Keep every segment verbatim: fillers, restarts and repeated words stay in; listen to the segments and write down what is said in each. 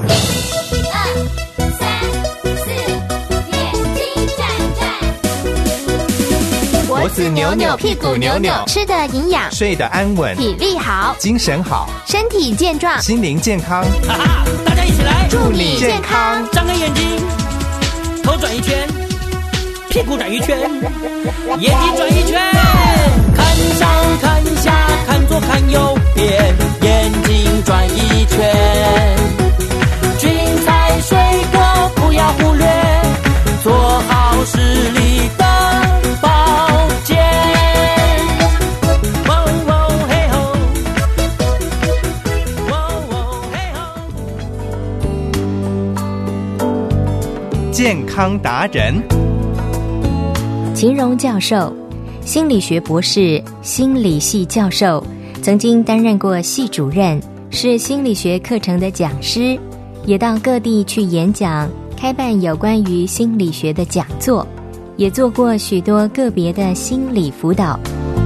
脖子扭扭，屁股扭扭， 吃得营养， 睡得安稳， 体力好， 精神好， 身体健壮， 心灵健康。 哈哈，大家一起来， 祝你健康！ 张开眼睛，头转一圈，屁股转一圈，眼睛转一圈，看上看下，看左看右边，眼睛转一圈。菌菜水果不要忽略，做好视力的保健。喔喔嘿吼，喔喔嘿吼。健康达人秦荣教授，心理学博士，心理系教授，曾经担任过系主任，是心理学课程的讲师，也到各地去演讲，开办有关于心理学的讲座，也做过许多个别的心理辅导。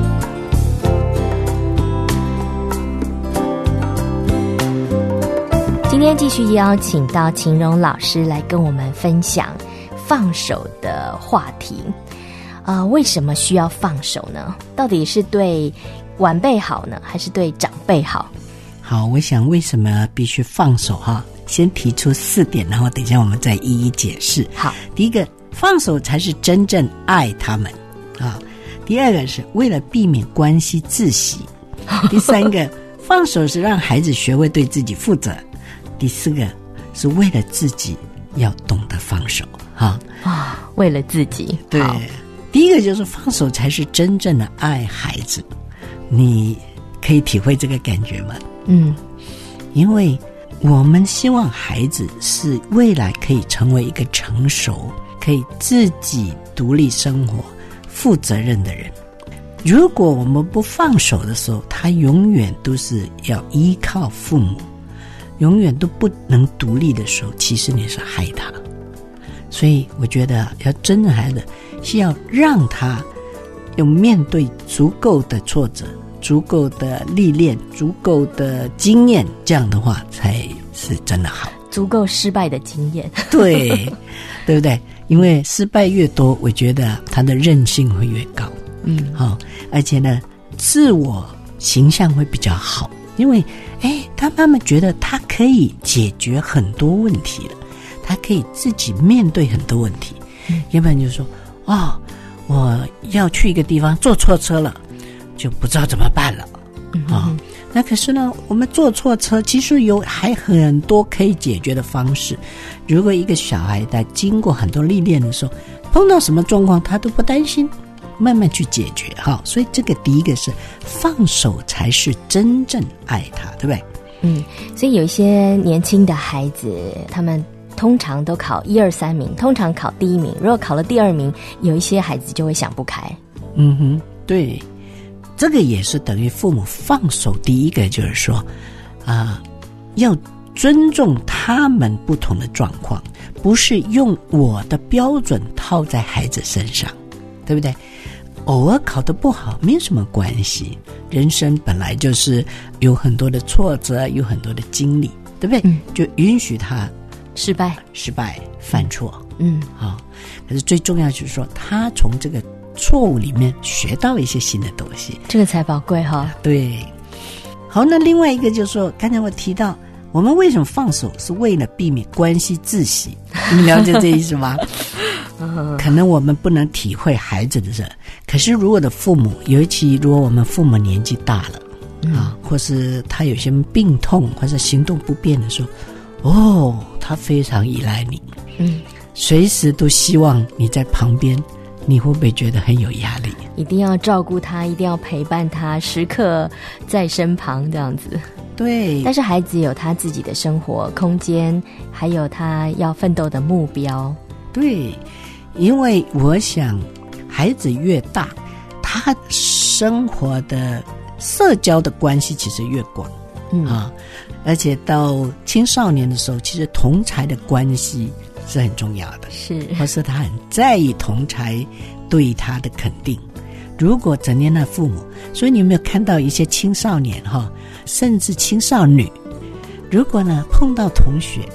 今天继续邀请到秦荣老师来跟我们分享放手的话题。呃，为什么需要放手呢？到底是对晚辈好呢，还是对长辈好？ 好，我想为什么必须放手哈？先提出四点，然后等一下我们再一一解释。 好， 第一个，放手才是真正爱他们啊。第二个是为了避免关系窒息。第三个，放手是让孩子学会对自己负责。第四个，是为了自己要懂得放手哈。 啊，为了自己。 对，第一个就是放手才是真正的爱孩子。你可以体会这个感觉吗？ 嗯， 因为我们希望孩子是未来可以成为一个成熟、可以自己独立生活、负责任的人。如果我们不放手的时候，他永远都是要依靠父母，永远都不能独立的时候，其实你是害他。所以我觉得要真正孩子是要让他有面对足够的挫折、足够的历练、足够的经验，这样的话才是真的好。 足够失败的经验。 对，对不对？因为失败越多，我觉得他的韧性会越高。 嗯， 好、哦，而且呢，自我形象会比较好，因为哎，他慢慢觉得他可以解决很多问题了，他可以自己面对很多问题。嗯，要不然就是说，哦，我要去一个地方坐错车了，就不知道怎么办了。 嗯啊、哦，那可是呢，我们坐错车，其实有还很多可以解决的方式。如果一个小孩在经过很多历练的时候，碰到什么状况，他都不担心，慢慢去解决哈。所以这个第一个是放手才是真正爱他，对不对？ 嗯，所以有一些年轻的孩子，他们通常都考一二三名，通常考第一名。如果考了第二名，有一些孩子就会想不开。 嗯哼，对。这个也是等于父母放手，第一个就是说啊、呃，要尊重他们不同的状况，不是用我的标准套在孩子身上，对不对？偶尔考得不好没有什么关系，人生本来就是有很多的挫折，有很多的经历，对不对？ 嗯， 就允许他失败失败犯错。 嗯， 好、哦，可是最重要就是说他从这个错误里面学到一些新的东西， 这个才宝贵哈。 对，好，那另外一个就是说，刚才我提到，我们为什么放手，是为了避免关系窒息。你了解这意思吗？可能我们不能体会孩子的事，可是如果的父母，尤其如果我们父母年纪大了、嗯、啊，或是他有些病痛或者行动不便的时候，哦，他非常依赖你， 嗯， 随时都希望你在旁边。你会不会觉得很有压力？ 一定要照顾他，一定要陪伴他，时刻在身旁这样子。 对， 但是孩子有他自己的生活空间，还有他要奋斗的目标。 对，因为我想孩子越大，他生活的社交的关系其实越广。嗯啊，而且到青少年的时候，其实同侪的关系是很重要的， 是， 或是他很在意同侪对他的肯定。如果整天的父母，所以你有没有看到一些青少年哈，甚至青少女，如果呢碰到同学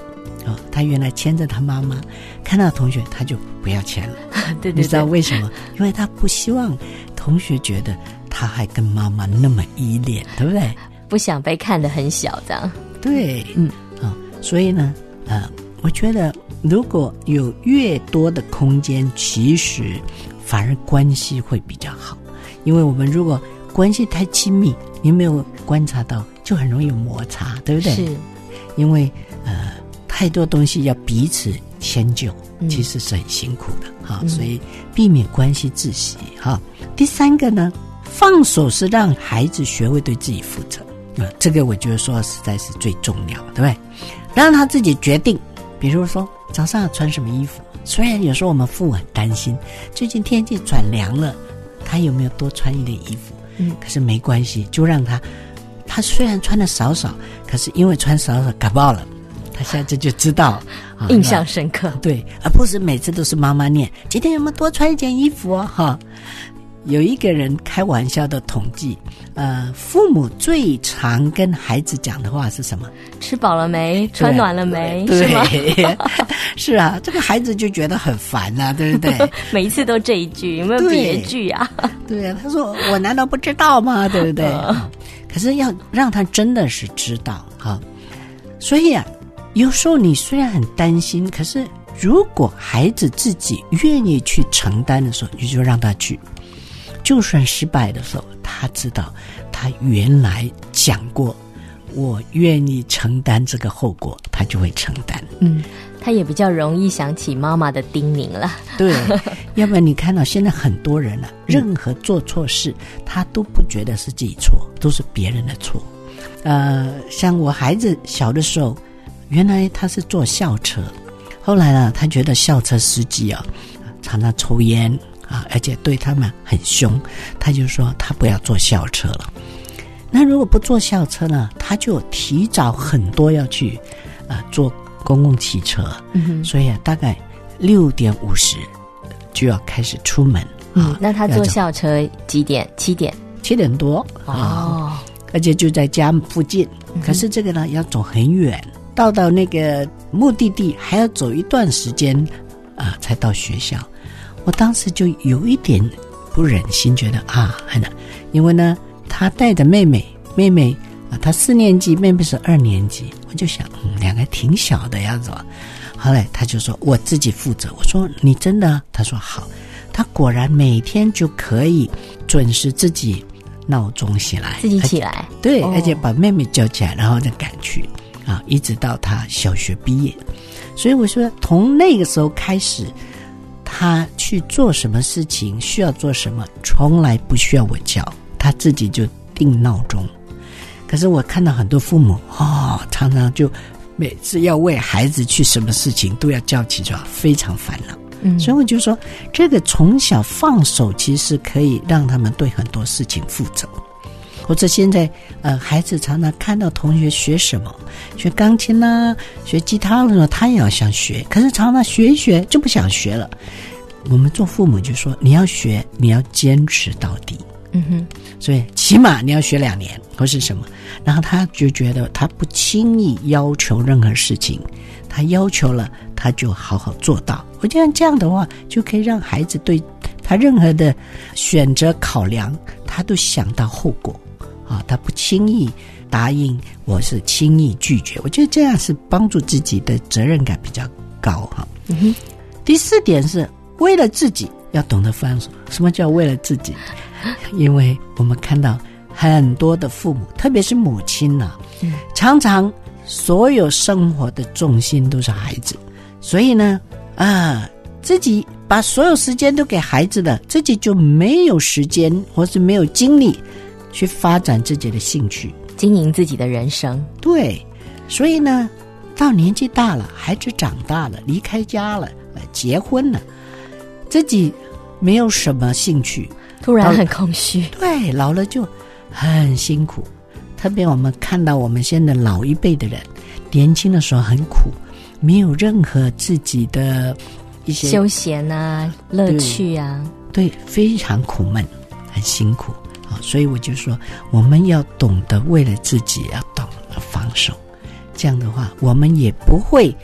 哦，他原来牵着他妈妈，看到同学他就不要牵了。 对对对， 你知道为什么？因为他不希望同学觉得他还跟妈妈那么依恋，对不对？ 不想被看得很小这样。 对， 嗯， 啊、哦，所以呢，呃，我觉得如果有越多的空间，其实反而关系会比较好。因为我们如果关系太亲密，你没有观察到，就很容易有摩擦，对不对？ 是， 因为呃太多东西要彼此迁就， 嗯、 其实是很辛苦的哈、嗯，所以避免关系窒息哈。第三个呢，放手是让孩子学会对自己负责，呃，这个我觉得说实在是最重要，对不对？让他自己决定，比如说早上要穿什么衣服。虽然有时候我们父母很担心，最近天气转凉了，他有没有多穿一点衣服？嗯，可是没关系，就让他，他虽然穿的少少，可是因为穿少少感冒了，他下次就知道， 啊、印象深刻。 对，而不是每次都是妈妈念，今天有没有多穿一件衣服哦？哈，有一个人开玩笑的统计，呃，父母最常跟孩子讲的话是什么？ 吃饱了没？穿暖了没？ 对， 是吗？ 是啊，这个孩子就觉得很烦啊，对不对？ 每一次都这一句，有没有别句啊？ 对啊，他说我难道不知道吗？对不对？ 嗯、 可是要让他真的是知道哈。所以啊，有时候你虽然很担心，可是如果孩子自己愿意去承担的时候，你就让他去。就算失败的时候，他知道他原来讲过我愿意承担这个后果，他就会承担。 嗯，他也比较容易想起妈妈的叮咛了。 对，要不然你看到现在很多人啊，任何做错事，他都不觉得是自己错，都是别人的错。呃，像我孩子小的时候，原来他是坐校车，后来呢，他觉得校车司机啊常常抽烟啊，而且对他们很凶，他就说他不要坐校车了。那如果不坐校车呢，他就提早很多要去呃坐公共汽车，嗯，所以啊，大概六点五十就要开始出门。 嗯，啊、那他坐校车几点？七点？ 七点多哦、 啊，而且就在家附近。可是这个呢，要走很远，到到那个目的地还要走一段时间啊、呃，才到学校。我当时就有一点不忍心，觉得啊，很难，因为呢，他带着妹妹，妹妹啊，他四年级，妹妹是二年级，我就想，嗯，两个挺小的样子吧。后来他就说我自己负责，我说你真的？他说好。他果然每天就可以准时自己闹钟起来， 自己起来， 对、 哦， 而且把妹妹叫起来，然后再赶去啊，一直到他小学毕业。所以我说，从那个时候开始。他去做什么事情，需要做什么，从来不需要我教，他自己就定闹钟。可是我看到很多父母哦，常常就每次要为孩子去什么事情都要叫起床，非常烦恼。嗯，所以我就说，这个从小放手，其实可以让他们对很多事情负责。或者现在呃，孩子常常看到同学学什么，学钢琴啦、啊，学吉他的时候，他也要想学，可是常常学一学就不想学了。我们做父母就说，你要学，你要坚持到底。嗯哼，所以起码你要学两年或是什么。然后他就觉得他不轻易要求任何事情，他要求了，他就好好做到。我觉得这样的话，就可以让孩子对他任何的选择考量，他都想到后果。啊，他不轻易答应，我是轻易拒绝。我觉得这样是帮助自己的责任感比较高哈。嗯哼。第四点是为了自己要懂得放手。什么叫为了自己？因为我们看到很多的父母，特别是母亲呢、啊嗯，常常所有生活的重心都是孩子，所以呢，啊，自己把所有时间都给孩子了，自己就没有时间或是没有精力。去发展自己的兴趣， 经营自己的人生。 对，所以呢，到年纪大了，孩子长大了，离开家了，结婚了，自己没有什么兴趣， 突然很空虚。 对，老了就很辛苦。特别我们看到我们现在老一辈的人，年轻的时候很苦，没有任何自己的一些休闲啊、乐趣啊， 对，对，非常苦闷，很辛苦。所以我就说，我们要懂得为了自己要懂得放手，这样的话，我们也不会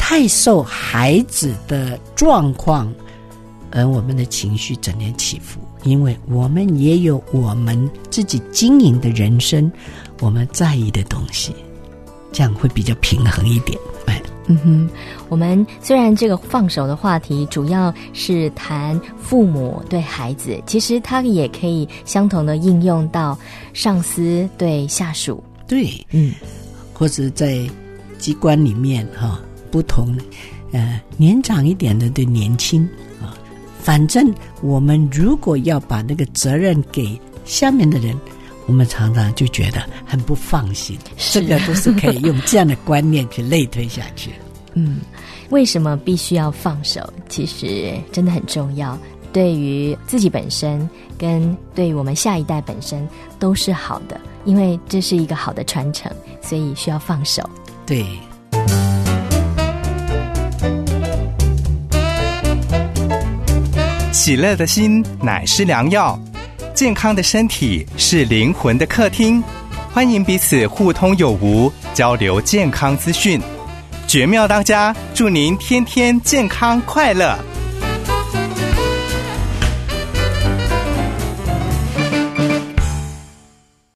太受孩子的状况而我们的情绪整天起伏，因为我们也有我们自己经营的人生，我们在意的东西，这样会比较平衡一点。 嗯哼，我们虽然这个放手的话题主要是谈父母对孩子，其实它也可以相同的应用到上司对下属。 对，嗯，或者在机关里面哈，不同呃年长一点的对年轻啊，反正我们如果要把那个责任给下面的人，我们常常就觉得很不放心，这个都是可以用这样的观念去类推下去。 嗯，为什么必须要放手？其实真的很重要，对于自己本身跟对于我们下一代本身都是好的，因为这是一个好的传承，所以需要放手。 对。 喜乐的心乃是良药，健康的身体是灵魂的客厅。欢迎彼此互通有无，交流健康资讯。绝妙当家，祝您天天健康快乐。